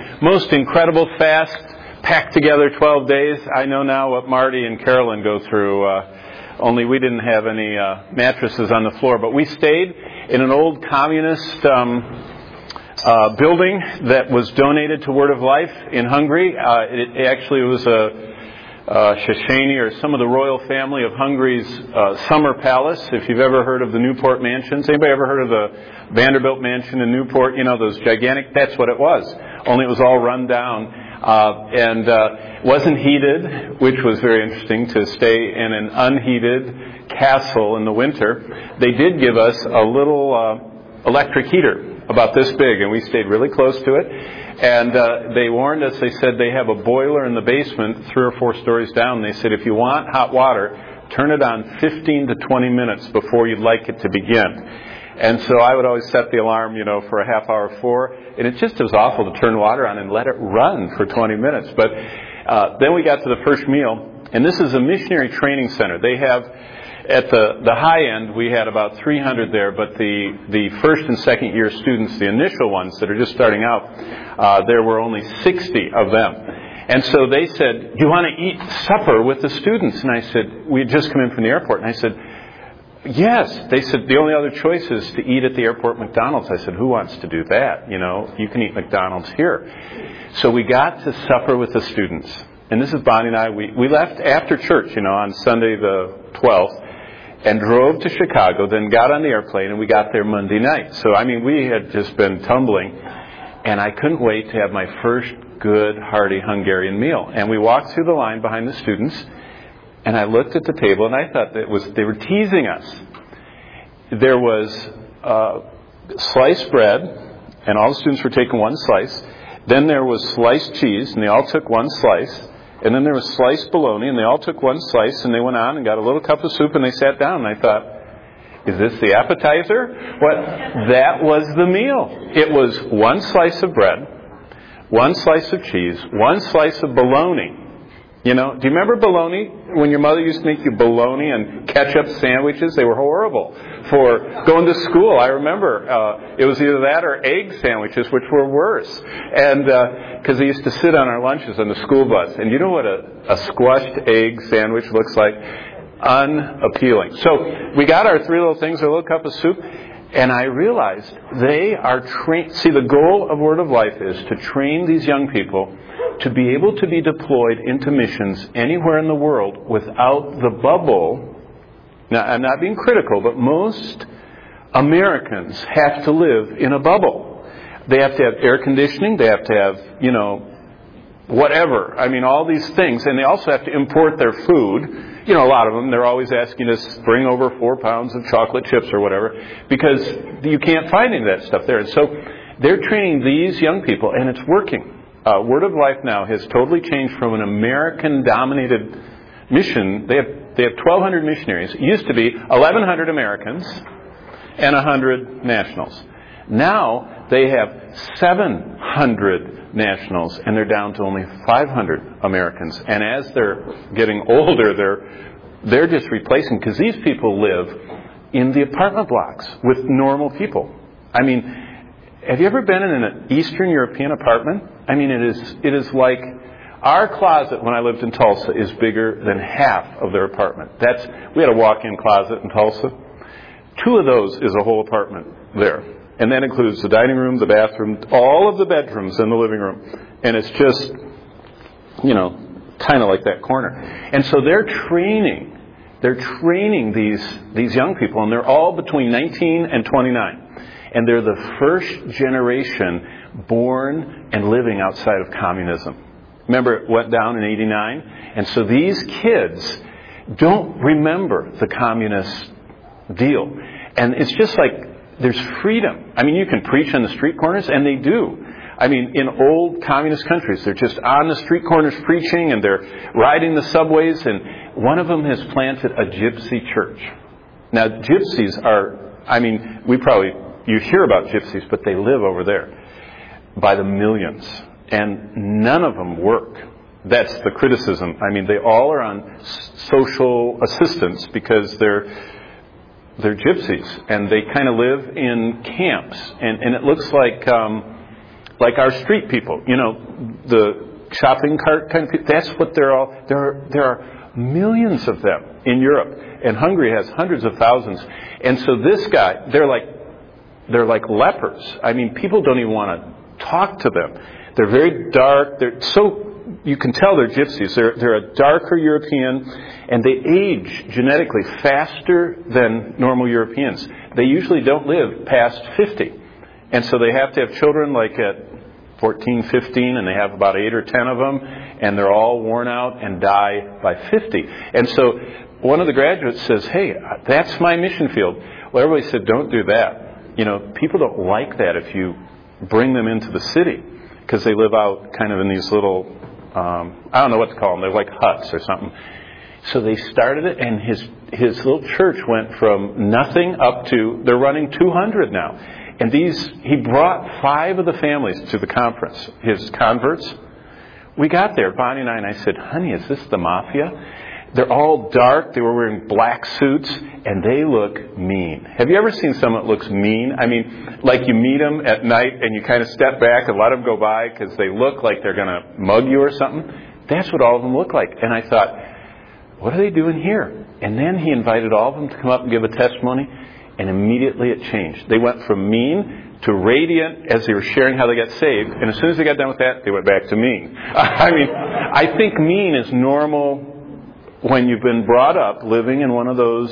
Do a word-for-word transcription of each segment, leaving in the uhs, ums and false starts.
most incredible fast, packed together twelve days. I know now what Marty and Carolyn go through, uh, only we didn't have any uh, mattresses on the floor. But we stayed in an old communist um, uh, building that was donated to Word of Life in Hungary. Uh, it, it actually was a uh, Széchenyi, or some of the royal family of Hungary's uh, summer palace. If you've ever heard of the Newport Mansions. Anybody ever heard of the Vanderbilt Mansion in Newport? You know, those gigantic, that's what it was. Only it was all run down. Uh, and uh, wasn't heated, which was very interesting to stay in an unheated castle in the winter. They did give us a little uh, electric heater about this big, and we stayed really close to it. And uh, they warned us, they said they have a boiler in the basement three or four stories down. They said if you want hot water, turn it on fifteen to twenty minutes before you'd like it to begin. And so I would always set the alarm, you know, for a half hour before. And it just was awful to turn water on and let it run for twenty minutes. But uh, then we got to the first meal. And this is a missionary training center. They have, at the, the high end, we had about three hundred there. But the, the first and second year students, the initial ones that are just starting out, uh, there were only sixty of them. And so they said, you want to eat supper with the students? And I said, we had just come in from the airport. And I said, yes. They said the only other choice is to eat at the airport McDonald's. I said, who wants to do that? You know, you can eat McDonald's here. So we got to supper with the students. And this is Bonnie and I. We, we left after church, you know, on Sunday the twelfth, and drove to Chicago, then got on the airplane, and we got there Monday night. So, I mean, we had just been tumbling, and I couldn't wait to have my first good, hearty Hungarian meal. And we walked through the line behind the students, and I looked at the table, and I thought that it was they were teasing us. There was uh, sliced bread, and all the students were taking one slice. Then there was sliced cheese, and they all took one slice. And then there was sliced bologna, and they all took one slice, and they went on and got a little cup of soup, and they sat down. And I thought, is this the appetizer? What? That was the meal. It was one slice of bread, one slice of cheese, one slice of bologna. You know, do you remember bologna? When your mother used to make you bologna and ketchup sandwiches, they were horrible for going to school. I remember uh, it was either that or egg sandwiches, which were worse. And because uh, they used to sit on our lunches on the school bus. And you know what a, a squashed egg sandwich looks like? Unappealing. So we got our three little things, a little cup of soup. And I realized they are trained. See, the goal of Word of Life is to train these young people to be able to be deployed into missions anywhere in the world without the bubble. Now, I'm not being critical, but most Americans have to live in a bubble. They have to have air conditioning. They have to have, you know, whatever. I mean, all these things. And they also have to import their food. You know, a lot of them, they're always asking us to bring over four pounds of chocolate chips or whatever, because you can't find any of that stuff there. And so they're training these young people, and it's working. Uh, Word of Life now has totally changed from an American-dominated mission. They have they have twelve hundred missionaries. It used to be eleven hundred Americans and one hundred nationals. Now they have seven hundred nationals, and they're down to only five hundred Americans. And as they're getting older, they're they're just replacing, because these people live in the apartment blocks with normal people. I mean, have you ever been in an Eastern European apartment? I mean, it is it is like our closet when I lived in Tulsa is bigger than half of their apartment. That's we had a walk-in closet in Tulsa. Two of those is a whole apartment there. And that includes the dining room, the bathroom, all of the bedrooms in the living room. And it's just, you know, kind of like that corner. And so they're training, they're training these, these young people, and they're all between nineteen and twenty-nine. And they're the first generation born and living outside of communism. Remember, it went down in eighty-nine? And so these kids don't remember the communist deal. And it's just like, there's freedom. I mean, you can preach on the street corners, and they do. I mean, in old communist countries, they're just on the street corners preaching, and they're riding the subways, and one of them has planted a gypsy church. Now, gypsies are, I mean, we probably, you hear about gypsies, but they live over there by the millions, and none of them work. That's the criticism. I mean, they all are on social assistance because they're They're gypsies, and they kind of live in camps. And, and it looks like um, like our street people, you know, the shopping cart kind of people. That's what they're all, there are, there are millions of them in Europe, and Hungary has hundreds of thousands. And so this guy, they're like, they're like lepers. I mean, people don't even want to talk to them. They're very dark. They're so, you can tell they're gypsies. They're, they're a darker European, and they age genetically faster than normal Europeans. They usually don't live past fifty. And so they have to have children like at fourteen, fifteen, and they have about eight or ten of them, and they're all worn out and die by fifty. And so one of the graduates says, hey, that's my mission field. Well, everybody said, don't do that. You know, people don't like that if you bring them into the city, because they live out kind of in these little, um, I don't know what to call them. They're like huts or something. So they started it, and his his little church went from nothing up to, they're running two hundred now. And these, he brought five of the families to the conference, his converts. We got there, Bonnie and I, and I said, honey, is this the mafia? They're all dark. They were wearing black suits, and they look mean. Have you ever seen someone that looks mean? I mean, like you meet them at night, and you kind of step back and let them go by because they look like they're going to mug you or something. That's what all of them look like. And I thought, what are they doing here? And then he invited all of them to come up and give a testimony, and immediately it changed. They went from mean to radiant as they were sharing how they got saved, and as soon as they got done with that, they went back to mean. I mean, I think mean is normal when you've been brought up living in one of those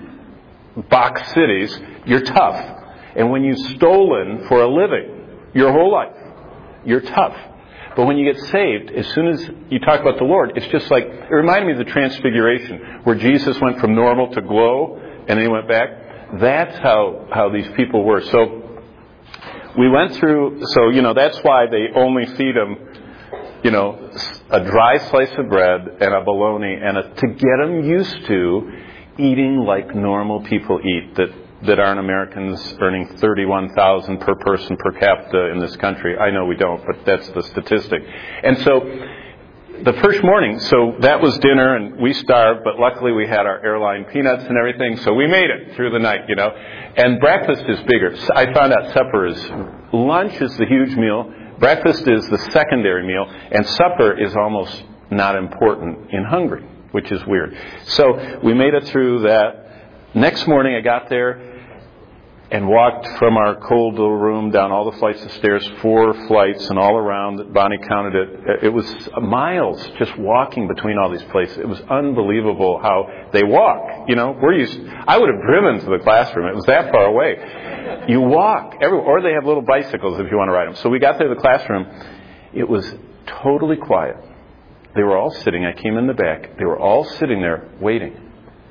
box cities. You're tough. And when you've stolen for a living your whole life, you're tough. But when you get saved, as soon as you talk about the Lord, it's just like, it reminded me of the Transfiguration, where Jesus went from normal to glow, and then he went back. That's how, how these people were. So we went through, so, you know, that's why they only feed them, you know, a dry slice of bread and a bologna, and a, to get them used to eating like normal people eat, that, that aren't Americans earning thirty-one thousand dollars per person per capita in this country. I know we don't, but that's the statistic. And so the first morning, so that was dinner, and we starved, but luckily we had our airline peanuts and everything, so we made it through the night, you know. And breakfast is bigger. I found out supper is, lunch is the huge meal, breakfast is the secondary meal, and supper is almost not important in Hungary, which is weird. So we made it through that. Next morning I got there and walked from our cold little room down all the flights of stairs, four flights, and all around. Bonnie counted it. It was miles just walking between all these places. It was unbelievable how they walk. You know, we're used. I would have driven to the classroom. It was that far away. You walk everywhere, or they have little bicycles if you want to ride them. So we got there to the classroom. It was totally quiet. They were all sitting. I came in the back. They were all sitting there waiting.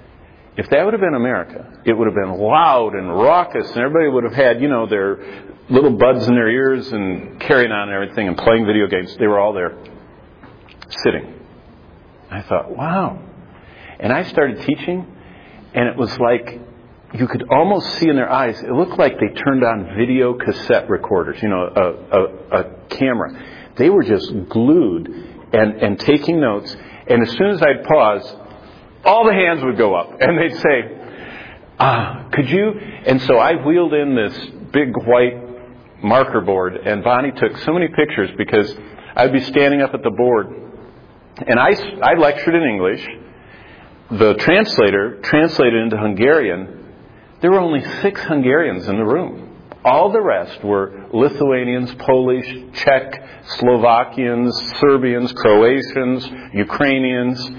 If that would have been America, it would have been loud and raucous, and everybody would have had, you know, their little buds in their ears and carrying on and everything and playing video games. They were all there, sitting. I thought, wow. And I started teaching, and it was like you could almost see in their eyes, it looked like they turned on video cassette recorders, you know, a, a, a camera. They were just glued and, and taking notes, and as soon as I'd pause, all the hands would go up, and they'd say, ah, could you? And so I wheeled in this big white marker board, and Bonnie took so many pictures because I'd be standing up at the board, and I, I lectured in English. The translator translated into Hungarian. There were only six Hungarians in the room. All the rest were Lithuanians, Polish, Czech, Slovakians, Serbians, Croatians, Ukrainians.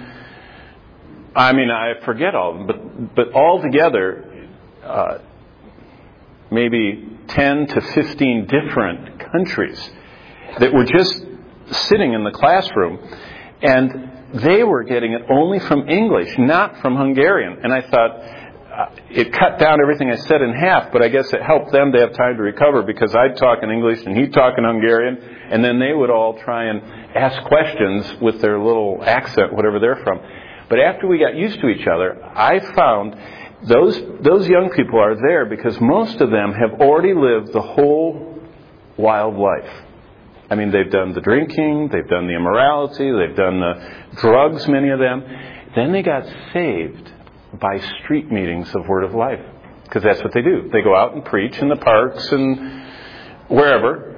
I mean, I forget all of them, but, but all together, uh, maybe ten to fifteen different countries that were just sitting in the classroom, and they were getting it only from English, not from Hungarian. And I thought, uh, it cut down everything I said in half, but I guess it helped them to have time to recover, because I'd talk in English and he'd talk in Hungarian, and then they would all try and ask questions with their little accent, whatever they're from. But after we got used to each other, I found those those young people are there because most of them have already lived the whole wild life. I mean, they've done the drinking, they've done the immorality, they've done the drugs, many of them. Then they got saved by street meetings of Word of Life, because that's what they do. They go out and preach in the parks and wherever,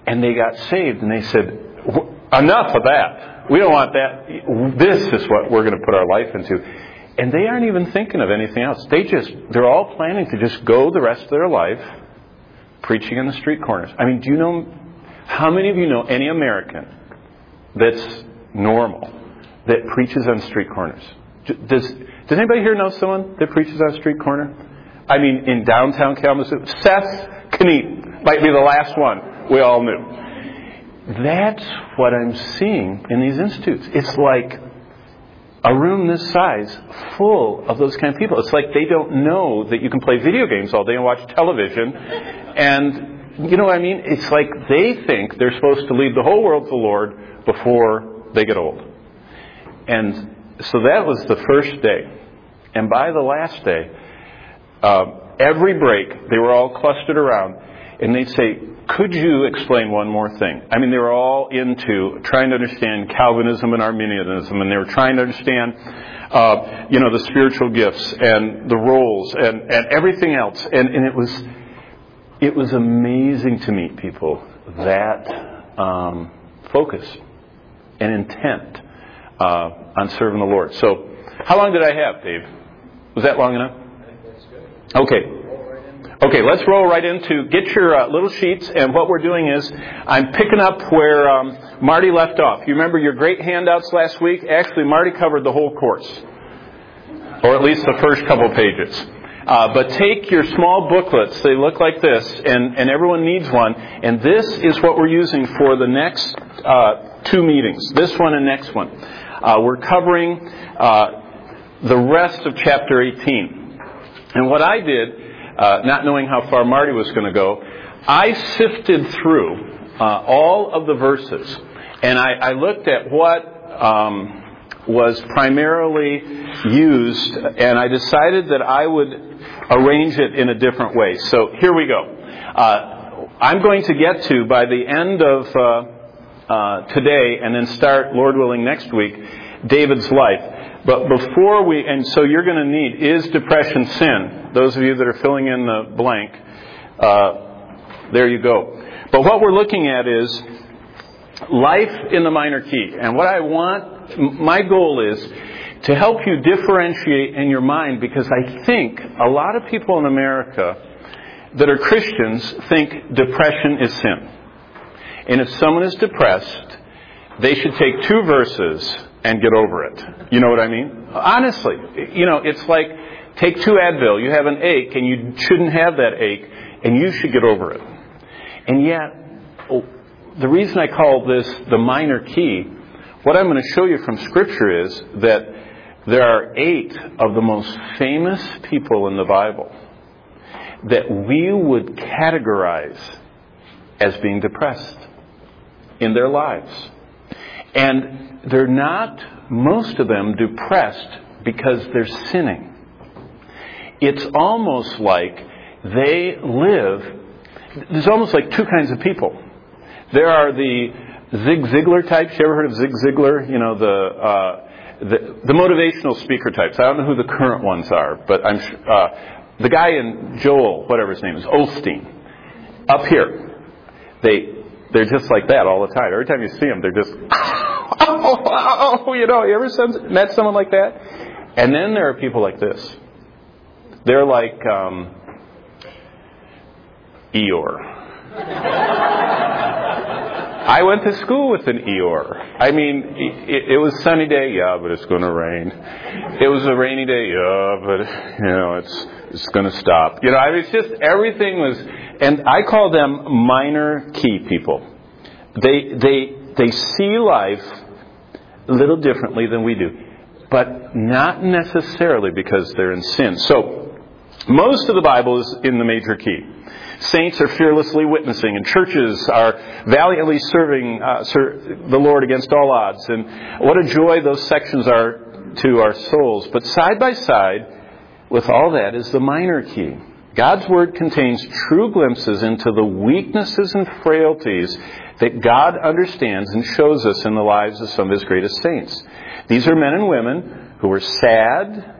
And they got saved, and they said, enough of that. We don't want that. This is what we're going to put our life into. And they aren't even thinking of anything else. They just, they're all planning to just go the rest of their life preaching on the street corners. I mean, do you know, how many of you know any American that's normal that preaches on street corners? Does, does anybody here know someone that preaches on a street corner? I mean, in downtown Kalamazoo, Seth Kniep might be the last one we all knew. That's what I'm seeing in these institutes. It's like a room this size full of those kind of people. It's like they don't know that you can play video games all day and watch television. And, you know what I mean? It's like they think they're supposed to lead the whole world to the Lord before they get old. And so that was the first day. And by the last day, uh, every break, they were all clustered around. And they'd say, could you explain one more thing? I mean, they were all into trying to understand Calvinism and Arminianism, and they were trying to understand, uh, you know, the spiritual gifts and the roles and, and everything else. And, and it was it was amazing to meet people that um, focus and intent uh, on serving the Lord. So, how long did I have, Dave? Was that long enough? I think that's good. Okay. Okay, let's roll right into, get your uh, little sheets, and what we're doing is, I'm picking up where um, Marty left off. You remember your great handouts last week? Actually, Marty covered the whole course, or at least the first couple pages. Uh, but take your small booklets, they look like this, and, and everyone needs one, and this is what we're using for the next uh, two meetings, this one and next one. Uh, we're covering uh, the rest of chapter eighteen. And what I did, Uh, not knowing how far Marty was going to go, I sifted through uh, all of the verses, and I, I looked at what um, was primarily used, and I decided that I would arrange it in a different way. So here we go. Uh, I'm going to get to, by the end of uh, uh, today, and then start, Lord willing, next week, David's life. But before we, and so you're going to need, is depression sin? Those of you that are filling in the blank, uh, there you go. But what we're looking at is life in the minor key. And what I want, my goal is to help you differentiate in your mind, because I think a lot of people in America that are Christians think depression is sin. And if someone is depressed, they should take two verses and get over it. You know what I mean? Honestly, you know, it's like, take two Advil, you have an ache, and you shouldn't have that ache, and you should get over it. And yet, oh, the reason I call this the minor key, what I'm going to show you from Scripture is that there are eight of the most famous people in the Bible that we would categorize as being depressed in their lives. And they're not, most of them, depressed because they're sinning. It's almost like they live, there's almost like two kinds of people. There are the Zig Ziglar types. You ever heard of Zig Ziglar? You know, the uh, the, the motivational speaker types. I don't know who the current ones are, but I'm uh, the guy in Joel, whatever his name is, Osteen. Up here, they they're just like that all the time. Every time you see them, they're just oh, oh, you know. You ever met someone like that? And then there are people like this. They're like um, Eeyore. I went to school with an Eeyore. I mean, it, it was a sunny day, yeah, but it's going to rain. It was a rainy day, yeah, but you know, it's it's going to stop. You know, I mean, it's just everything was, and I call them minor key people. They they they see life a little differently than we do, but not necessarily because they're in sin. So, most of the Bible is in the major key. Saints are fearlessly witnessing, and churches are valiantly serving uh, ser- the Lord against all odds. And what a joy those sections are to our souls. But side by side with all that is the minor key. God's Word contains true glimpses into the weaknesses and frailties that God understands and shows us in the lives of some of His greatest saints. These are men and women who were sad,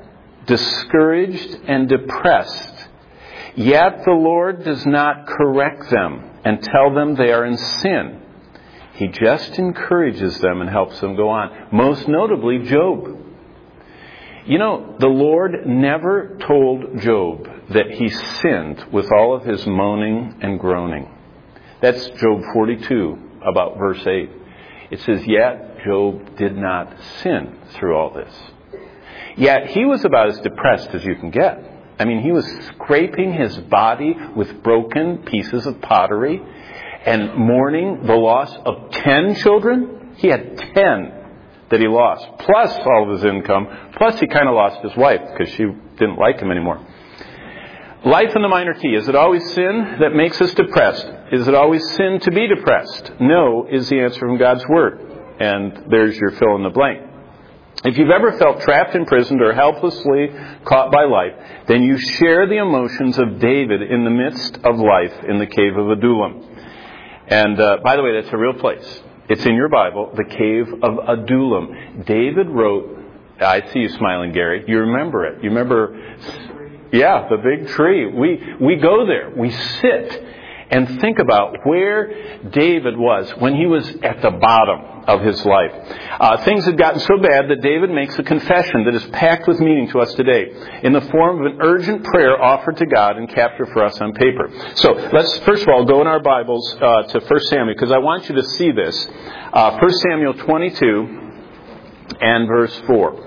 discouraged, and depressed. Yet the Lord does not correct them and tell them they are in sin. He just encourages them and helps them go on. Most notably, Job. You know, the Lord never told Job that he sinned with all of his moaning and groaning. That's Job forty-two, about verse eight. It says, yet Job did not sin through all this. Yet he was about as depressed as you can get. I mean, he was scraping his body with broken pieces of pottery and mourning the loss of ten children. He had ten that he lost, plus all of his income, plus he kind of lost his wife because she didn't like him anymore. Life in the minor key. Is it always sin that makes us depressed? Is it always sin to be depressed? No, is the answer from God's Word. And there's your fill in the blank. If you've ever felt trapped, imprisoned, or helplessly caught by life, then you share the emotions of David in the midst of life in the cave of Adullam. And uh, by the way, that's a real place. It's in your Bible, the cave of Adullam. David wrote, I see you smiling, Gary. You remember it. You remember, yeah, the big tree. We we go there. We sit and think about where David was when he was at the bottom of his life. Uh, things had gotten so bad that David makes a confession that is packed with meaning to us today in the form of an urgent prayer offered to God and captured for us on paper. So let's first of all go in our Bibles uh, to First Samuel, because I want you to see this. Uh, First Samuel twenty-two and verse four.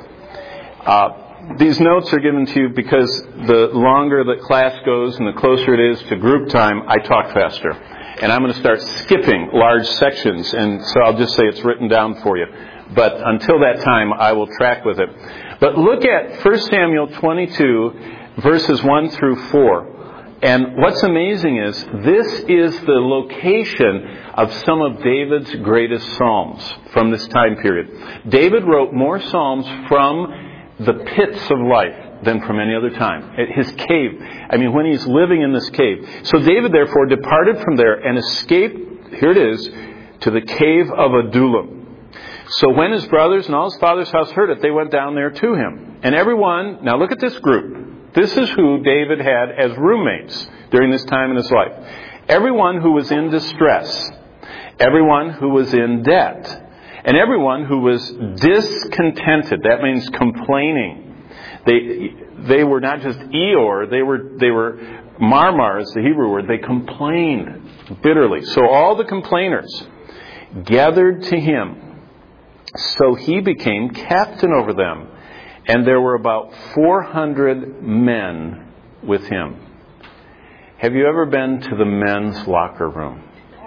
Uh, These notes are given to you because the longer the class goes and the closer it is to group time, I talk faster. And I'm going to start skipping large sections, and so I'll just say it's written down for you. But until that time, I will track with it. But look at First Samuel twenty-two, verses one through four. And what's amazing is this is the location of some of David's greatest psalms from this time period. David wrote more psalms from the pits of life than from any other time. His cave. I mean, when he's living in this cave. So David, therefore, departed from there and escaped, here it is, to the cave of Adullam. So when his brothers and all his father's house heard it, they went down there to him. And everyone, now look at this group. This is who David had as roommates during this time in his life. Everyone who was in distress. Everyone who was in debt. And everyone who was discontented. That means complaining. They they were not just Eeyore, they were they were marmar is the Hebrew word. They complained bitterly. So all the complainers gathered to him. So he became captain over them. And there were about four hundred men with him. Have you ever been to the men's locker room?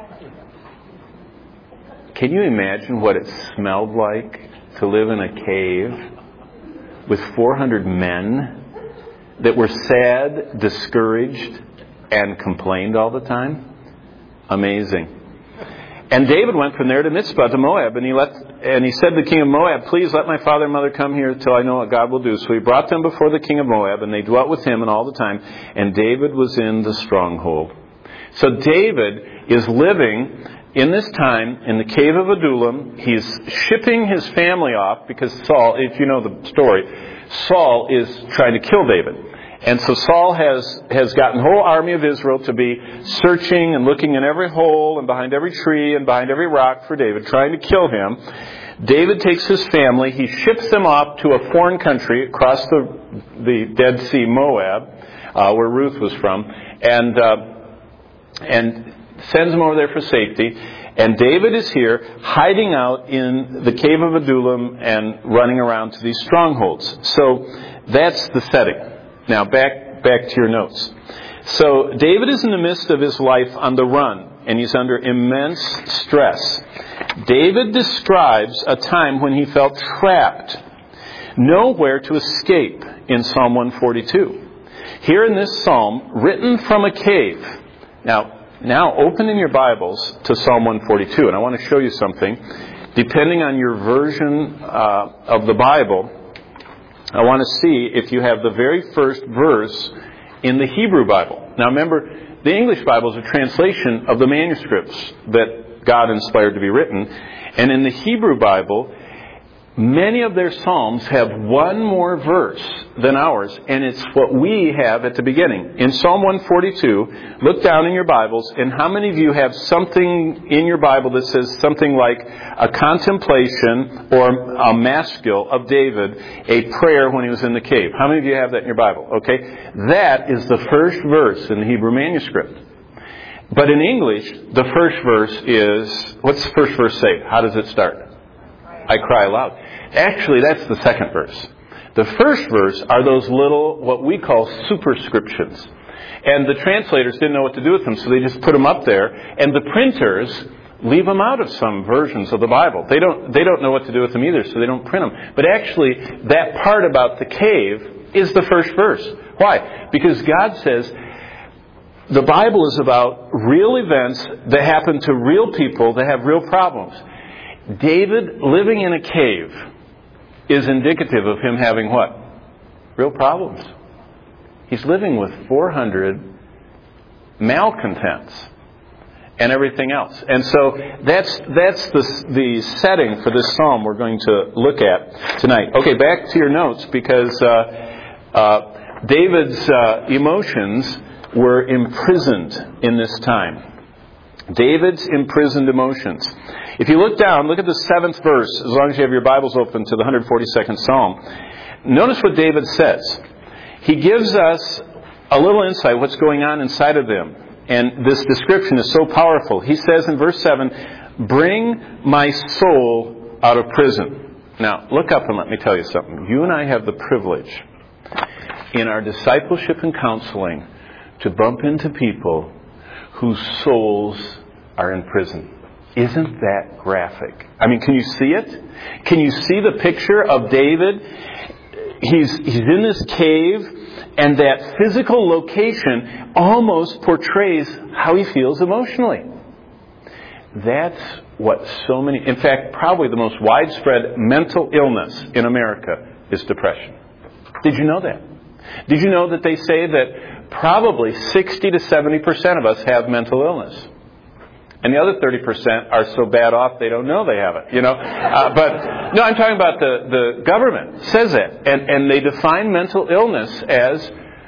Can you imagine what it smelled like to live in a cave with four hundred men that were sad, discouraged, and complained all the time? Amazing. And David went from there to Mizpah to Moab, and he let and he said to the king of Moab, "Please let my father and mother come here till I know what God will do." So he brought them before the king of Moab, and they dwelt with him and all the time. And David was in the stronghold. So David is living in this time, in the cave of Adullam. He's shipping his family off because Saul, if you know the story, Saul is trying to kill David. And so Saul has, has gotten the whole army of Israel to be searching and looking in every hole and behind every tree and behind every rock for David, trying to kill him. David takes his family, he ships them off to a foreign country across the, the Dead Sea, Moab, uh, where Ruth was from, and uh, and sends them over there for safety. And David is here hiding out in the cave of Adullam and running around to these strongholds. So that's the setting. Now back back to your notes. So David is in the midst of his life on the run, and he's under immense stress. David describes a time when he felt trapped, nowhere to escape in Psalm one forty-two. Here in this psalm, written from a cave. Now, Now, open in your Bibles to Psalm one forty-two, and I want to show you something. Depending on your version uh, of the Bible, I want to see if you have the very first verse in the Hebrew Bible. Now, remember, the English Bible is a translation of the manuscripts that God inspired to be written. And in the Hebrew Bible, Many of their psalms have one more verse than ours, and it's what we have at the beginning. In Psalm one forty-two, look down in your Bibles, and how many of you have something in your Bible that says something like a contemplation or a maskil of David, a prayer when he was in the cave? How many of you have that in your Bible? Okay, that is the first verse in the Hebrew manuscript. But in English, the first verse is, what's the first verse say? How does it start? I cry aloud. Actually, that's the second verse. The first verse are those little, what we call superscriptions. And the translators didn't know what to do with them, so they just put them up there. And the printers leave them out of some versions of the Bible. They don't, they don't know what to do with them either, so they don't print them. But actually, that part about the cave is the first verse. Why? Because God says the Bible is about real events that happen to real people that have real problems. David living in a cave is indicative of him having what? Real problems. He's living with four hundred malcontents and everything else. And so that's that's the, the setting for this psalm we're going to look at tonight. Okay, back to your notes, because uh, uh, David's uh, emotions were imprisoned in this time. David's imprisoned emotions. If you look down, look at the seventh verse, as long as you have your Bibles open to the one hundred forty-second Psalm. Notice what David says. He gives us a little insight what's going on inside of them. And this description is so powerful. He says in verse seven, "Bring my soul out of prison." Now, look up and let me tell you something. You and I have the privilege in our discipleship and counseling to bump into people whose souls are in prison. Isn't that graphic? I mean, can you see it? Can you see the picture of David? He's, he's in this cave, and that physical location almost portrays how he feels emotionally. That's what so many, in fact, probably the most widespread mental illness in America is depression. Did you know that? Did you know that they say that probably sixty to seventy percent of us have mental illness? And the other thirty percent are so bad off they don't know they have it, you know. Uh, but, no, I'm talking about the, the government says it. And, and they define mental illness as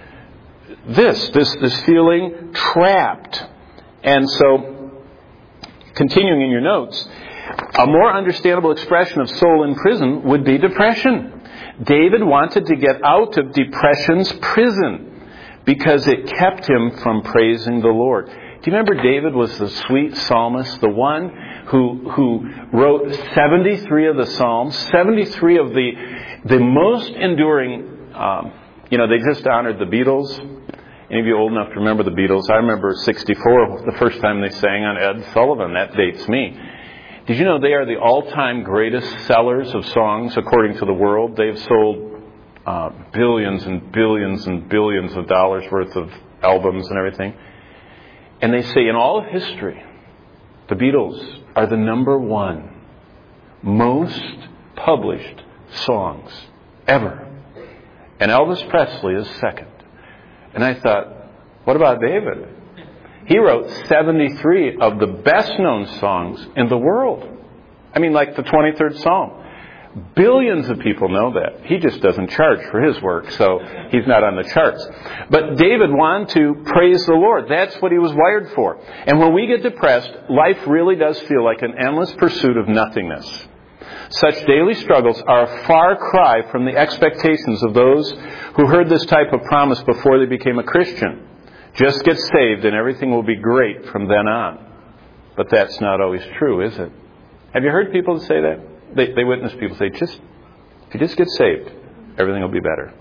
this, this, this feeling trapped. And so, continuing in your notes, a more understandable expression of soul in prison would be depression. David wanted to get out of depression's prison because it kept him from praising the Lord. Do you remember David was the sweet psalmist, the one who who wrote seventy-three of the Psalms, seventy-three of the the most enduring, um, you know, they just honored the Beatles. Any of you old enough to remember the Beatles? I remember sixty-four, the first time they sang on Ed Sullivan. That dates me. Did you know they are the all-time greatest sellers of songs according to the world? They've sold uh, billions and billions and billions of dollars worth of albums and everything. And they say in all of history, the Beatles are the number one most published songs ever. And Elvis Presley is second. And I thought, what about David? He wrote seventy-three of the best-known songs in the world. I mean, like the twenty-third Psalm. Billions of people know that. He just doesn't charge for his work, so he's not on the charts. But David wanted to praise the Lord. That's what he was wired for. And when we get depressed, life really does feel like an endless pursuit of nothingness. Such daily struggles are a far cry from the expectations of those who heard this type of promise before they became a Christian. Just get saved and everything will be great from then on. But that's not always true, is it? Have you heard people say that? They, they witness people say, just if you just get saved, everything will be better.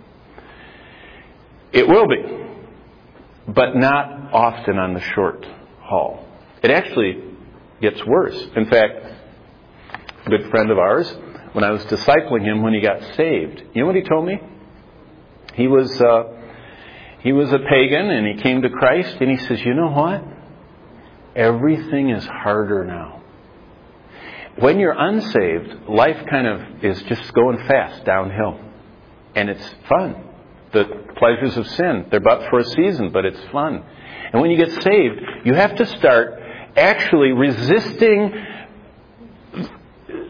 It will be, but not often on the short haul. It actually gets worse. In fact, a good friend of ours, when I was discipling him when he got saved, you know what he told me? He was uh, he was a pagan and he came to Christ, and he says, you know what? Everything is harder now. When you're unsaved, life kind of is just going fast downhill. And it's fun. The pleasures of sin, they're but for a season, but it's fun. And when you get saved, you have to start actually resisting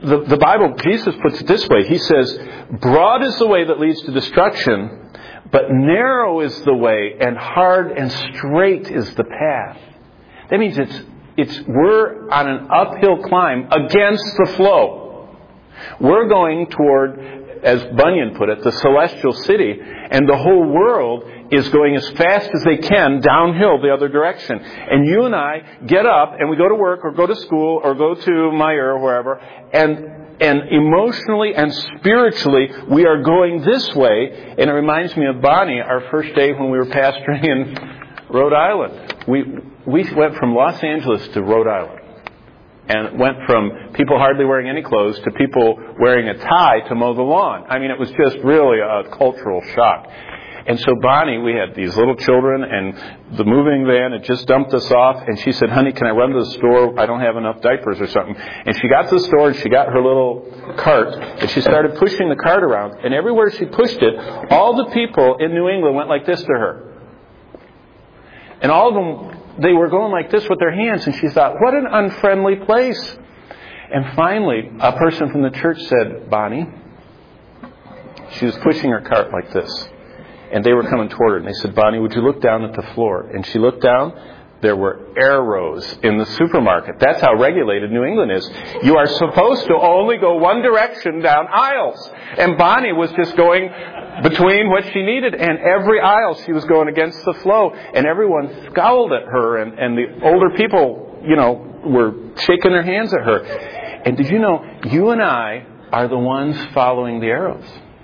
the, the Bible, Jesus puts it this way. He says, broad is the way that leads to destruction, but narrow is the way, and hard and straight is the path. That means it's it's we're on an uphill climb against the flow. We're going toward, as Bunyan put it, the celestial city, and the whole world is going as fast as they can downhill the other direction. And you and I get up and we go to work or go to school or go to Meijer or wherever, and and emotionally and spiritually we are going this way. And it reminds me of Bonnie, our first day when we were pastoring in Rhode Island. We we went from Los Angeles to Rhode Island. And went from people hardly wearing any clothes to people wearing a tie to mow the lawn. I mean, it was just really a cultural shock. And so Bonnie, we had these little children, and the moving van had just dumped us off. And she said, honey, can I run to the store? I don't have enough diapers or something. And she got to the store, and she got her little cart, and she started pushing the cart around. And everywhere she pushed it, all the people in New England went like this to her. And all of them, they were going like this with their hands. And she thought, what an unfriendly place. And finally, a person from the church said, Bonnie, she was pushing her cart like this. And they were coming toward her. And they said, Bonnie, would you look down at the floor? And she looked down. There were arrows in the supermarket. That's how regulated New England is. You are supposed to only go one direction down aisles. And Bonnie was just going between what she needed. And every aisle she was going against the flow. And everyone scowled at her. And, and the older people, you know, were shaking their hands at her. And did you know, you and I are the ones following the arrows.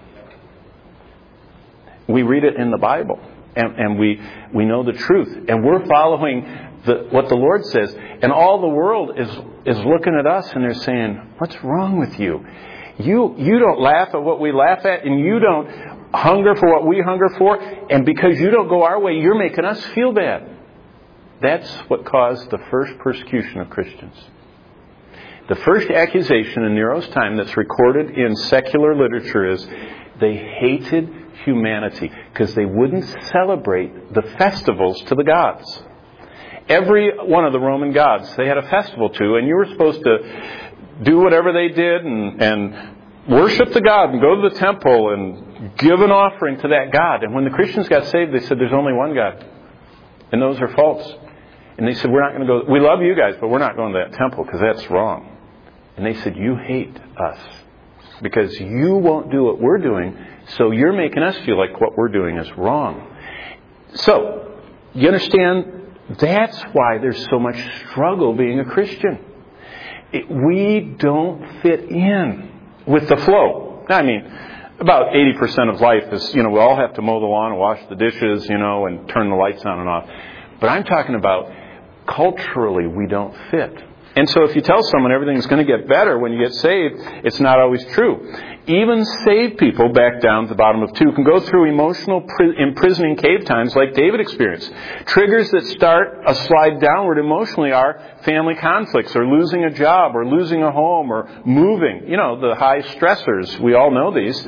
We read it in the Bible, and, and we we know the truth, and we're following the, what the Lord says. And all the world is is looking at us, and they're saying, "What's wrong with you? You you don't laugh at what we laugh at, and you don't hunger for what we hunger for, and because you don't go our way, you're making us feel bad." That's what caused the first persecution of Christians. The first accusation in Nero's time that's recorded in secular literature is they hated humanity because they wouldn't celebrate the festivals to the gods. Every one of the Roman gods they had a festival to, and you were supposed to do whatever they did and, and worship the god and go to the temple and give an offering to that god. And when the Christians got saved, they said there's only one God, and those are false. And they said, we're not going to go, we love you guys, but we're not going to that temple because that's wrong. And they said, you hate us because you won't do what we're doing, so you're making us feel like what we're doing is wrong. So, you understand, that's why there's so much struggle being a Christian. It, we don't fit in with the flow. I mean, about eighty percent of life is, you know, we all have to mow the lawn and wash the dishes, you know, and turn the lights on and off. But I'm talking about culturally we don't fit. And so if you tell someone everything's going to get better when you get saved, it's not always true. Even saved people, back down to the bottom of two, can go through emotional pri- imprisoning cave times like David experienced. Triggers that start a slide downward emotionally are family conflicts or losing a job or losing a home or moving. You know, the high stressors. We all know these.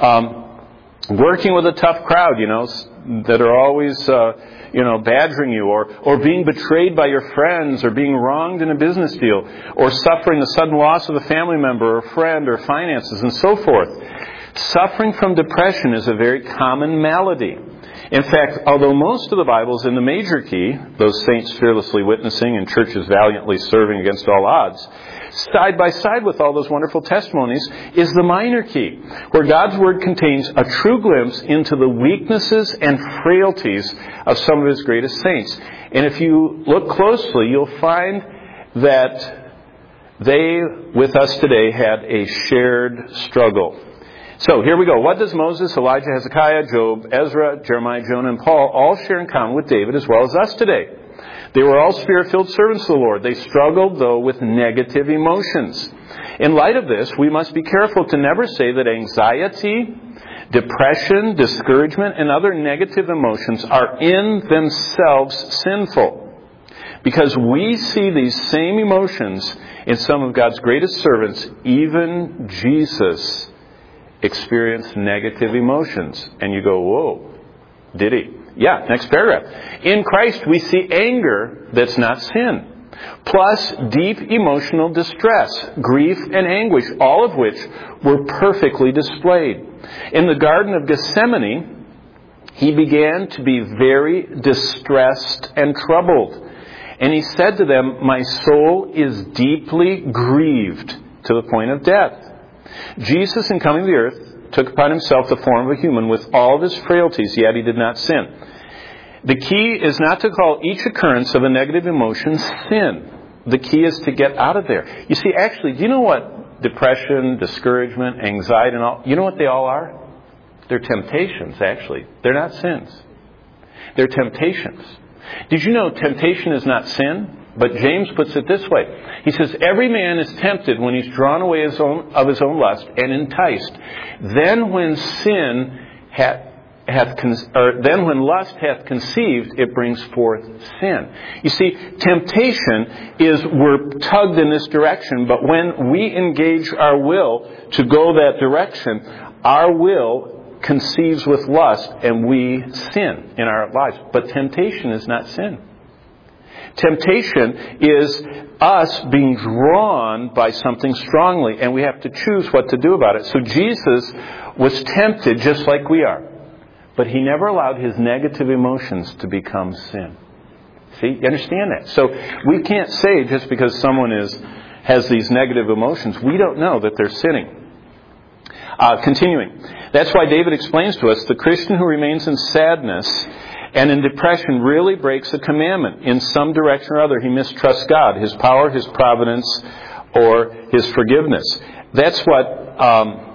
Um, working with a tough crowd, you know, that are always... Uh, you know, badgering you, or, or being betrayed by your friends, or being wronged in a business deal, or suffering the sudden loss of a family member, or friend, or finances, and so forth. Suffering from depression is a very common malady. In fact, although most of the Bible is in the major key, those saints fearlessly witnessing and churches valiantly serving against all odds, side by side with all those wonderful testimonies is the minor key, where God's Word contains a true glimpse into the weaknesses and frailties of some of His greatest saints. And if you look closely, you'll find that they, with us today, had a shared struggle. So here we go. What does Moses, Elijah, Hezekiah, Job, Ezra, Jeremiah, Jonah, and Paul all share in common with David as well as us today? They were all Spirit-filled servants of the Lord. They struggled, though, with negative emotions. In light of this, we must be careful to never say that anxiety, depression, discouragement, and other negative emotions are in themselves sinful. Because we see these same emotions in some of God's greatest servants. Even Jesus experienced negative emotions. And you go, whoa, did he? Yeah, next paragraph. In Christ we see anger that's not sin. plus deep emotional distress, grief, and anguish, all of which were perfectly displayed. In the Garden of Gethsemane, he began to be very distressed and troubled. And he said to them, "My soul is deeply grieved to the point of death." Jesus, in coming to the earth, took upon himself the form of a human with all of his frailties, yet he did not sin. The key is not to call each occurrence of a negative emotion sin. The key is to get out of there. You see, actually, do you know what depression, discouragement, anxiety, and all, you know what they all are? They're temptations, actually. They're not sins. They're temptations. Did you know temptation is not sin? But James puts it this way. He says, every man is tempted when he's drawn away his own, of his own lust and enticed. Then when sin hath, hath con- or then when lust hath conceived, it brings forth sin. You see, temptation is we're tugged in this direction, but when we engage our will to go that direction, our will conceives with lust and we sin in our lives. But temptation is not sin. Temptation is us being drawn by something strongly, and we have to choose what to do about it. So Jesus was tempted just like we are, but he never allowed his negative emotions to become sin. See, you understand that? So we can't say just because someone is has these negative emotions, we don't know that they're sinning. Uh, continuing. That's why David explains to us the Christian who remains in sadness and in depression really breaks a commandment. In some direction or other, he mistrusts God, his power, his providence, or his forgiveness. That's what um,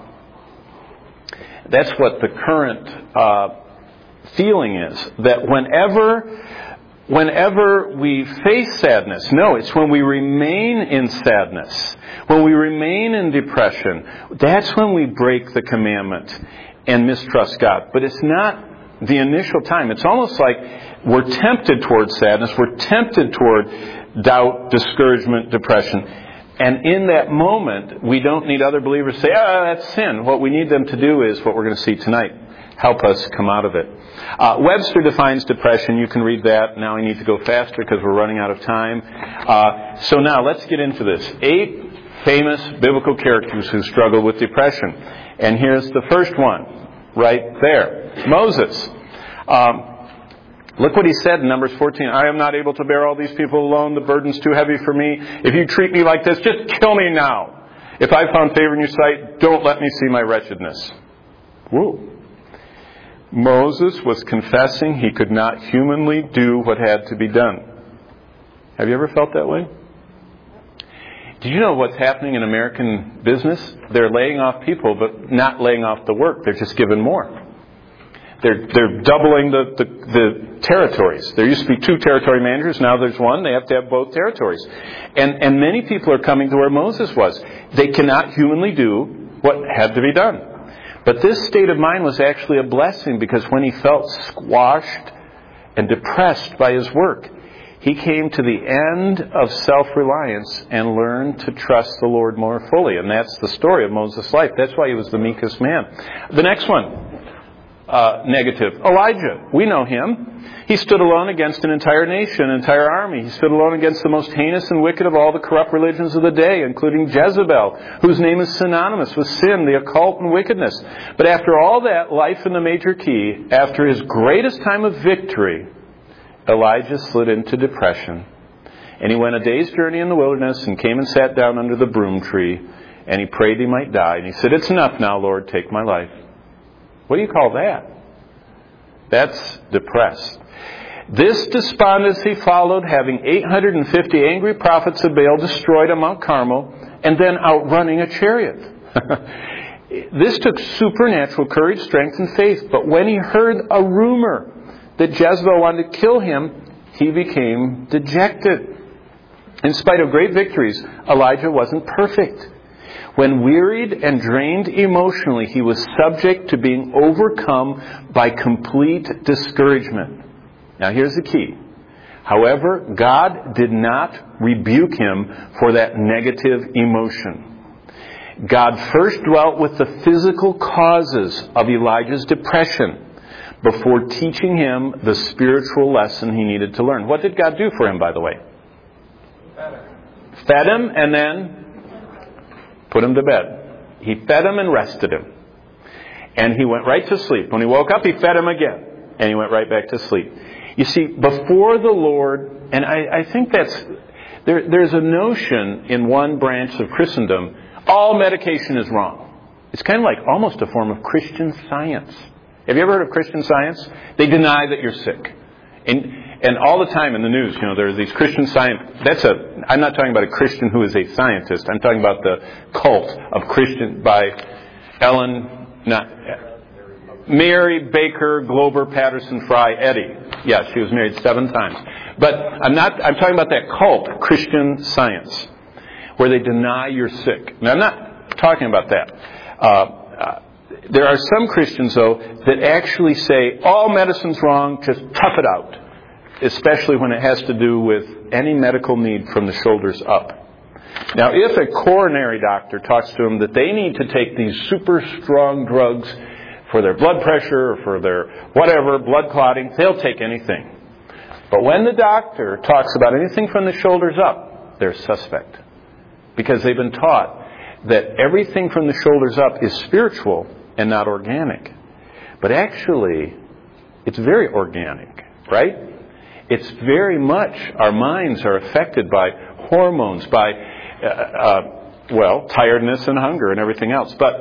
that's what the current uh, feeling is. That whenever whenever we face sadness, no, it's when we remain in sadness, when we remain in depression, that's when we break the commandment and mistrust God. But it's not the initial time. It's almost like we're tempted toward sadness. We're tempted toward doubt, discouragement, depression. And in that moment, we don't need other believers to say, ah, that's sin. What we need them to do is what we're going to see tonight. Help us come out of it. Uh, Webster defines depression. You can read that. Now I need to go faster because we're running out of time. Uh, so now let's get into this. Eight famous biblical characters who struggle with depression. And here's the first one. Right there. Moses. Um, look what he said in Numbers fourteen. I am not able to bear all these people alone. The burden's too heavy for me. If you treat me like this, just kill me now. If I found favor in your sight, don't let me see my wretchedness. Whoa. Moses was confessing he could not humanly do what had to be done. Have you ever felt that way? Do you know what's happening in American business? They're laying off people, but not laying off the work. They're just giving more. They're they're doubling the, the, the territories. There used to be two territory managers. Now there's one. They have to have both territories. And, and many people are coming to where Moses was. They cannot humanly do what had to be done. But this state of mind was actually a blessing, because when he felt squashed and depressed by his work, he came to the end of self-reliance and learned to trust the Lord more fully. And that's the story of Moses' life. That's why he was the meekest man. The next one, uh, negative. Elijah. We know him. He stood alone against an entire nation, an entire army. He stood alone against the most heinous and wicked of all the corrupt religions of the day, including Jezebel, whose name is synonymous with sin, the occult, and wickedness. But after all that, life in the major key, after his greatest time of victory, Elijah slid into depression. And he went a day's journey in the wilderness and came and sat down under the broom tree. And he prayed he might die. And he said, it's enough now, Lord, take my life. What do you call that? That's depressed. This despondency followed having eight hundred fifty angry prophets of Baal destroyed on Mount Carmel and then outrunning a chariot. This took supernatural courage, strength, and faith. But when he heard a rumor that Jezebel wanted to kill him, he became dejected. In spite of great victories, Elijah wasn't perfect. When wearied and drained emotionally, he was subject to being overcome by complete discouragement. Now here's the key. However, God did not rebuke him for that negative emotion. God first dwelt with the physical causes of Elijah's depression before teaching him the spiritual lesson he needed to learn. What did God do for him, by the way? Fed him and then put him to bed. He fed him and rested him. And he went right to sleep. When he woke up, he fed him again. And he went right back to sleep. You see, before the Lord, and I, I think that's, there, there's a notion in one branch of Christendom, all medication is wrong. It's kind of like almost a form of Christian Science. Have you ever heard of Christian Science? They deny that you're sick. And and all the time in the news, you know, there are these Christian Science. That's a. I'm not talking about a Christian who is a scientist. I'm talking about the cult of Christian by Ellen, not Mary Baker Glover Patterson Fry Eddy. Yes, she was married seven times. But I'm not. I'm talking about that cult, Christian Science, where they deny you're sick. Now, I'm not talking about that. Uh, uh, there are some Christians, though, that actually say all medicine's wrong. Just tough it out. Especially when it has to do with any medical need from the shoulders up. Now, if a coronary doctor talks to them that they need to take these super strong drugs for their blood pressure or for their whatever, blood clotting, they'll take anything. But when the doctor talks about anything from the shoulders up, they're suspect. Because they've been taught that everything from the shoulders up is spiritual and not organic. But actually, it's very organic, right? It's very much, our minds are affected by hormones, by, uh, uh, well, tiredness and hunger and everything else. But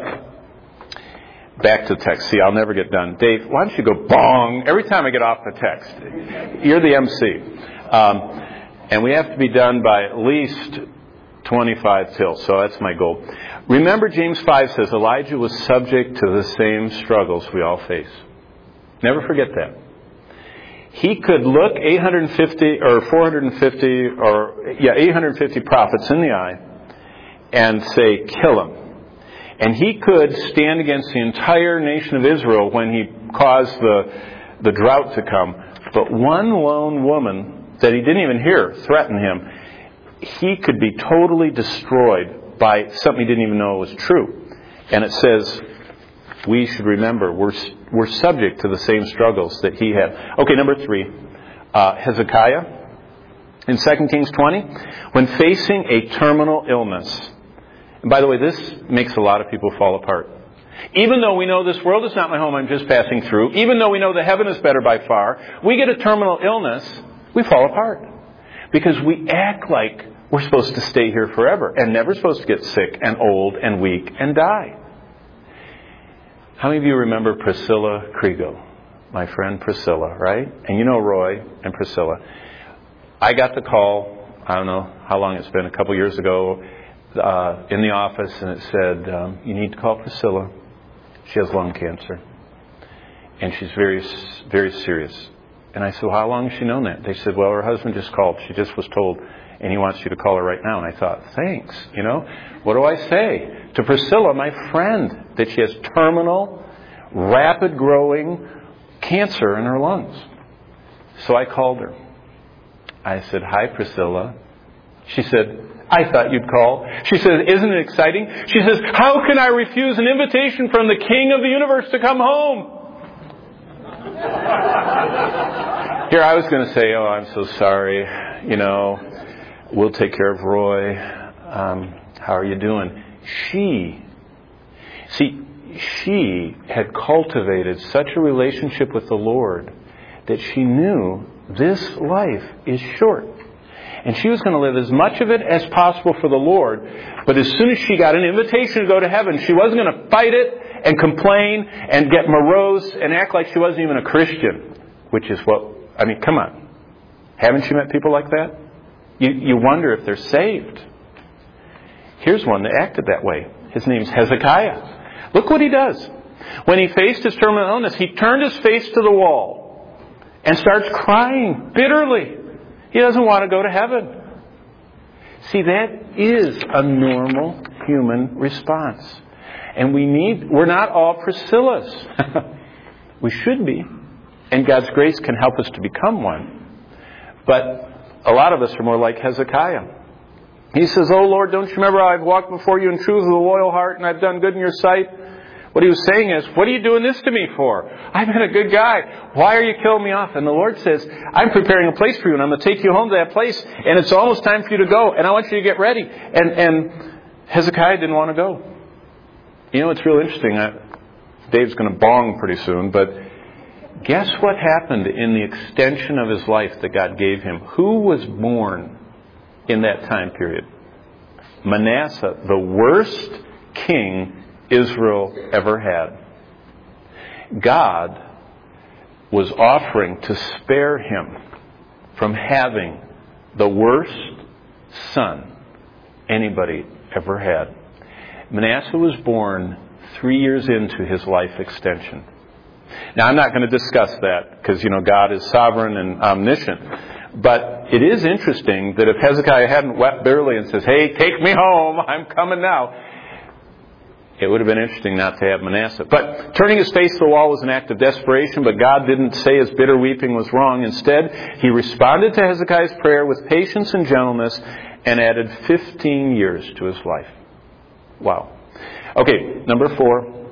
back to the text. See, I'll never get done. Dave, why don't you go bong every time I get off the text? You're the M C. Um, and we have to be done by at least twenty-five till, so that's my goal. Remember, James five says Elijah was subject to the same struggles we all face. Never forget that. He could look eight hundred fifty or four hundred fifty or yeah eight hundred fifty prophets in the eye and say, kill him. And he could stand against the entire nation of Israel when he caused the the drought to come. But one lone woman that he didn't even hear threaten him, he could be totally destroyed by something he didn't even know was true. And it says, we should remember we're we're subject to the same struggles that he had. Okay, number three, uh, Hezekiah in Second Kings twenty, when facing a terminal illness. And by the way, this makes a lot of people fall apart. Even though we know this world is not my home, I'm just passing through. Even though we know that heaven is better by far, we get a terminal illness, we fall apart because we act like we're supposed to stay here forever and never supposed to get sick and old and weak and die. How many of you remember Priscilla Kriegel? My friend Priscilla, right? And you know Roy and Priscilla. I got the call, I don't know how long it's been, a couple years ago, uh, in the office, and it said, um, you need to call Priscilla. She has lung cancer. And she's very, very serious. And I said, well, how long has she known that? They said, well, her husband just called. She just was told, and he wants you to call her right now. And I thought, thanks. You know, what do I say to Priscilla, my friend, that she has terminal, rapid growing cancer in her lungs? So I called her. I said, hi, Priscilla. She said, I thought you'd call. She said, isn't it exciting? She says, how can I refuse an invitation from the King of the universe to come home? Here, I was going to say, oh, I'm so sorry. You know, we'll take care of Roy. Um, how are you doing? She, see, she had cultivated such a relationship with the Lord that she knew this life is short. And she was going to live as much of it as possible for the Lord. But as soon as she got an invitation to go to heaven, she wasn't going to fight it and complain and get morose and act like she wasn't even a Christian. Which is what, I mean, come on. Haven't you met people like that? You, you wonder if they're saved. Here's one that acted that way. His name's Hezekiah. Look what he does. When he faced his terminal illness, he turned his face to the wall and starts crying bitterly. He doesn't want to go to heaven. See, that is a normal human response. And we need, we're not all Priscillas. We should be. And God's grace can help us to become one. But a lot of us are more like Hezekiah. He says, oh Lord, don't you remember how I've walked before you in truth with a loyal heart and I've done good in your sight? What he was saying is, what are you doing this to me for? I've been a good guy. Why are you killing me off? And the Lord says, I'm preparing a place for you, and I'm going to take you home to that place, and it's almost time for you to go, and I want you to get ready. And, and Hezekiah didn't want to go. You know, it's real interesting. I, Dave's going to bong pretty soon, but guess what happened in the extension of his life that God gave him? Who was born in that time period? Manasseh, the worst king Israel ever had. God was offering to spare him from having the worst son anybody ever had. Manasseh was born three years into his life extension. Now, I'm not going to discuss that because, you know, God is sovereign and omniscient. But it is interesting that if Hezekiah hadn't wept bitterly and says, hey, take me home, I'm coming now, it would have been interesting not to have Manasseh. But turning his face to the wall was an act of desperation, but God didn't say his bitter weeping was wrong. Instead, he responded to Hezekiah's prayer with patience and gentleness and added fifteen years to his life. Wow. Okay, number four,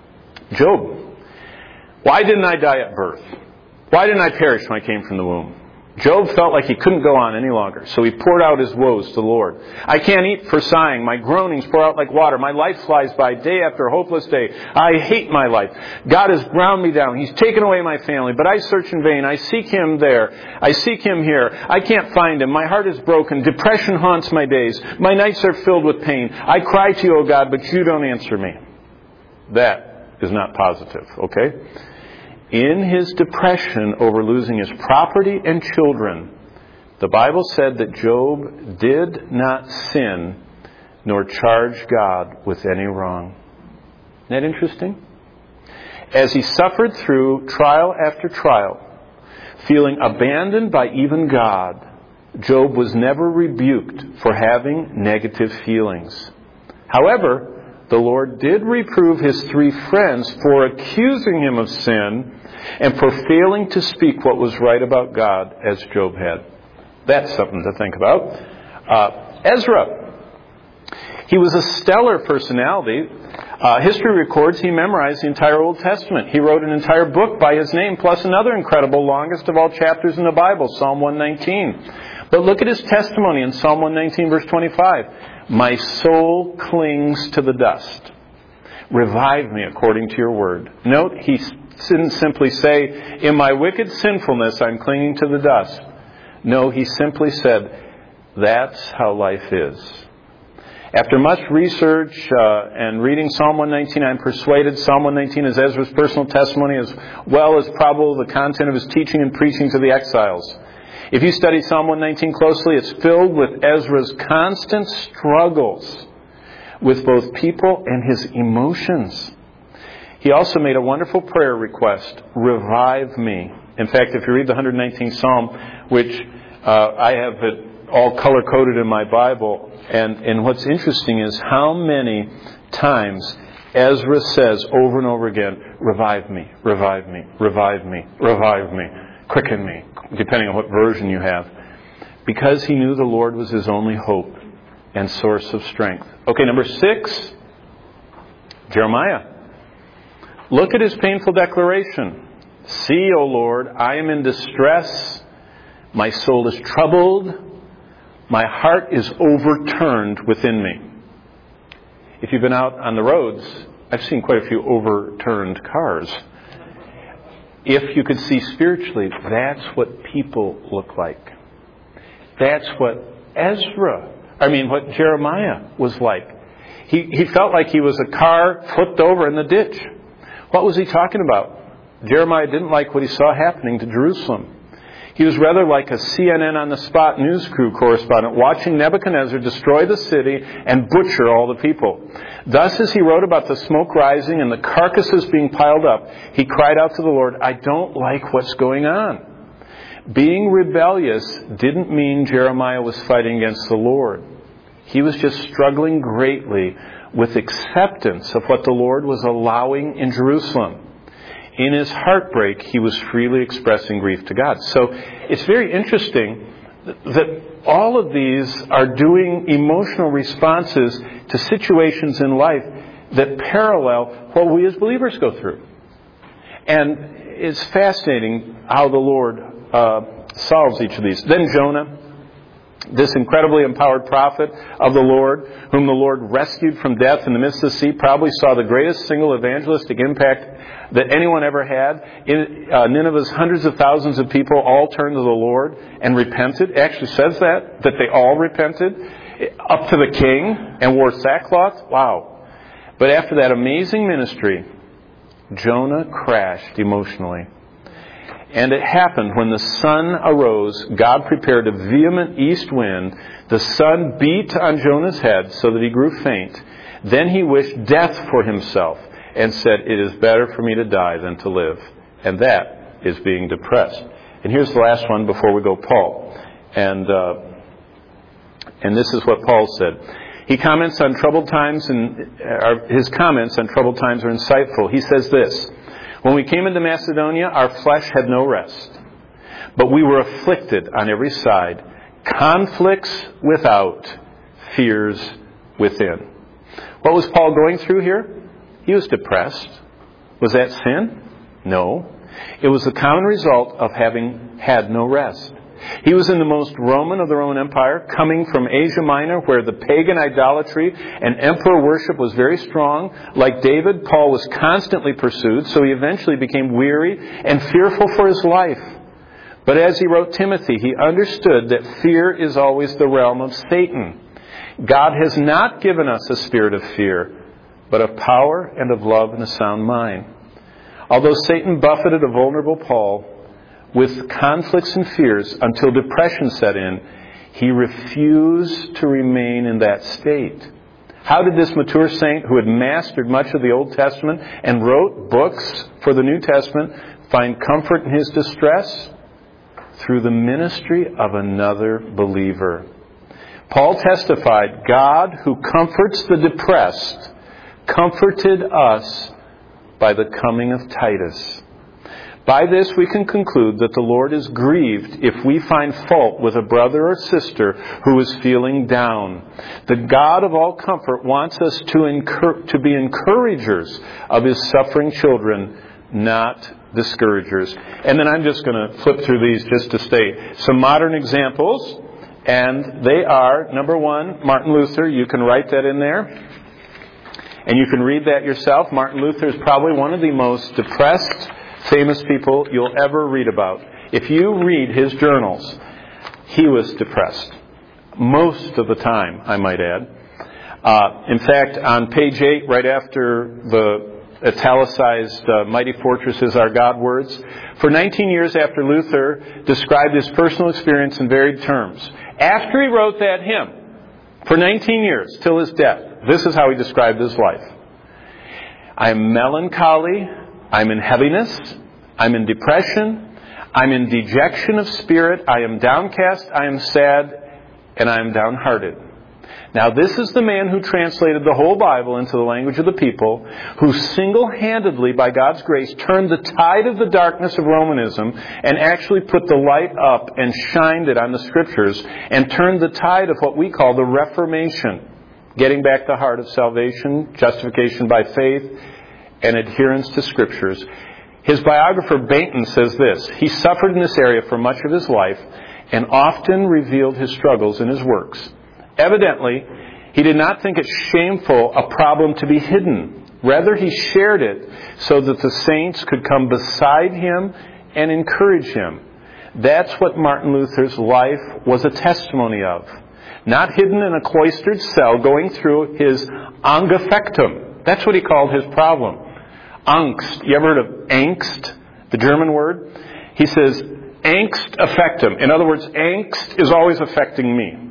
Job. Why didn't I die at birth? Why didn't I perish when I came from the womb? Job felt like he couldn't go on any longer, so he poured out his woes to the Lord. I can't eat for sighing. My groanings pour out like water. My life flies by day after a hopeless day. I hate my life. God has ground me down. He's taken away my family, but I search in vain. I seek him there. I seek him here. I can't find him. My heart is broken. Depression haunts my days. My nights are filled with pain. I cry to you, O God, but you don't answer me. That is not positive, okay? In his depression over losing his property and children, the Bible said that Job did not sin nor charge God with any wrong. Isn't that interesting? As he suffered through trial after trial, feeling abandoned by even God, Job was never rebuked for having negative feelings. However, the Lord did reprove his three friends for accusing him of sin and for failing to speak what was right about God as Job had. That's something to think about. Uh, Ezra. He was a stellar personality. Uh, history records he memorized the entire Old Testament. He wrote an entire book by his name, plus another incredible, longest of all chapters in the Bible, Psalm one nineteen. But look at his testimony in Psalm one nineteen, verse twenty-five. My soul clings to the dust. Revive me according to your word. Note, he didn't simply say, in my wicked sinfulness, I'm clinging to the dust. No, he simply said, that's how life is. After much research uh, and reading Psalm one nineteen, I'm persuaded Psalm one nineteen is Ezra's personal testimony as well as probably the content of his teaching and preaching to the exiles. If you study Psalm one nineteen closely, it's filled with Ezra's constant struggles with both people and his emotions. He also made a wonderful prayer request, revive me. In fact, if you read the one hundred nineteenth Psalm, which uh, I have it all color-coded in my Bible, and, and what's interesting is how many times Ezra says over and over again, revive me, revive me, revive me, revive me, quicken me, depending on what version you have, because he knew the Lord was his only hope and source of strength. Okay, number six, Jeremiah. Look at his painful declaration. See, O Lord, I am in distress. My soul is troubled. My heart is overturned within me. If you've been out on the roads, I've seen quite a few overturned cars. If you could see spiritually, that's what people look like. That's what Ezra, I mean, what Jeremiah was like. He, he felt like he was a car flipped over in the ditch. What was he talking about? Jeremiah didn't like what he saw happening to Jerusalem. He was rather like a C N N on-the-spot news crew correspondent watching Nebuchadnezzar destroy the city and butcher all the people. Thus, as he wrote about the smoke rising and the carcasses being piled up, he cried out to the Lord, I don't like what's going on. Being rebellious didn't mean Jeremiah was fighting against the Lord. He was just struggling greatly with acceptance of what the Lord was allowing in Jerusalem. In his heartbreak, he was freely expressing grief to God. So it's very interesting that all of these are doing emotional responses to situations in life that parallel what we as believers go through. And it's fascinating how the Lord uh, solves each of these. Then Jonah, this incredibly empowered prophet of the Lord, whom the Lord rescued from death in the midst of the sea, probably saw the greatest single evangelistic impact that anyone ever had. In uh, Nineveh's hundreds of thousands of people all turned to the Lord and repented. It actually says that, that they all repented, up to the king, and wore sackcloth. Wow. But after that amazing ministry, Jonah crashed emotionally. And it happened when the sun arose, God prepared a vehement east wind. The sun beat on Jonah's head so that he grew faint. Then he wished death for himself and said, "It is better for me to die than to live." And that is being depressed. And here's the last one before we go, Paul. And uh, and this is what Paul said. He comments on troubled times, and uh, his comments on troubled times are insightful. He says this: "When we came into Macedonia, our flesh had no rest, but we were afflicted on every side, conflicts without, fears within." What was Paul going through here? He was depressed. Was that sin? No. It was the common result of having had no rest. He was in the most Roman of the Roman Empire, coming from Asia Minor, where the pagan idolatry and emperor worship was very strong. Like David, Paul was constantly pursued, so he eventually became weary and fearful for his life. But as he wrote Timothy, he understood that fear is always the realm of Satan. God has not given us a spirit of fear, but of power and of love and a sound mind. Although Satan buffeted a vulnerable Paul with conflicts and fears until depression set in, he refused to remain in that state. How did this mature saint, who had mastered much of the Old Testament and wrote books for the New Testament, find comfort in his distress? Through the ministry of another believer. Paul testified, "God, who comforts the depressed, comforted us by the coming of Titus." By this we can conclude that the Lord is grieved if we find fault with a brother or sister who is feeling down. The God of all comfort wants us to, incur- to be encouragers of His suffering children, not discouragers. And then I'm just going to flip through these just to state some modern examples. And they are, number one, Martin Luther. You can write that in there. And you can read that yourself. Martin Luther is probably one of the most depressed, famous people you'll ever read about. If you read his journals, he was depressed. Most of the time, I might add. Uh, in fact, on page eight, right after the italicized uh, "Mighty Fortresses Are God" words, for nineteen years after Luther described his personal experience in varied terms. After he wrote that hymn, for nineteen years, till his death, this is how he described his life. "I am melancholy. I'm in heaviness. I'm in depression. I'm in dejection of spirit. I am downcast. I am sad. And I am downhearted." Now, this is the man who translated the whole Bible into the language of the people, who single-handedly, by God's grace, turned the tide of the darkness of Romanism and actually put the light up and shined it on the Scriptures and turned the tide of what we call the Reformation, getting back the heart of salvation, justification by faith, and adherence to Scriptures. His biographer, Bainton, says this: "He suffered in this area for much of his life and often revealed his struggles in his works. Evidently, he did not think it shameful a problem to be hidden. Rather, he shared it so that the saints could come beside him and encourage him." That's what Martin Luther's life was a testimony of. Not hidden in a cloistered cell, going through his angefectum. That's what he called his problem. Angst. You ever heard of angst? The German word? He says, angst affectum. In other words, angst is always affecting me,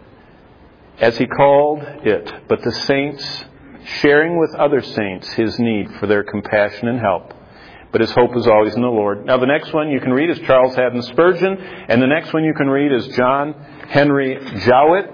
as he called it. But the saints, sharing with other saints his need for their compassion and help. But his hope is always in the Lord. Now, the next one you can read is Charles Haddon Spurgeon. And the next one you can read is John Henry Jowett.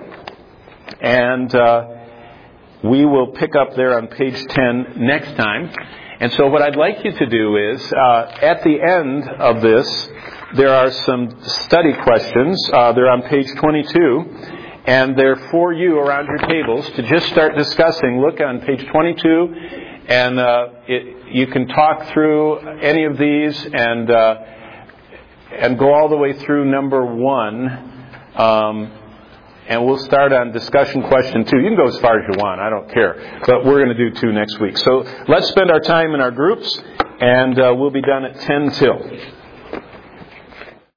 And uh, we will pick up there on page ten next time. And so what I'd like you to do is, uh, at the end of this, there are some study questions. Uh, they're on page twenty-two. and they're for you around your tables to just start discussing. Look on page twenty-two, and uh, it, you can talk through any of these and uh, and go all the way through number one. Um, and we'll start on discussion question two. You can go as far as you want. I don't care. But we're going to do two next week. So let's spend our time in our groups, and uh, we'll be done at ten till.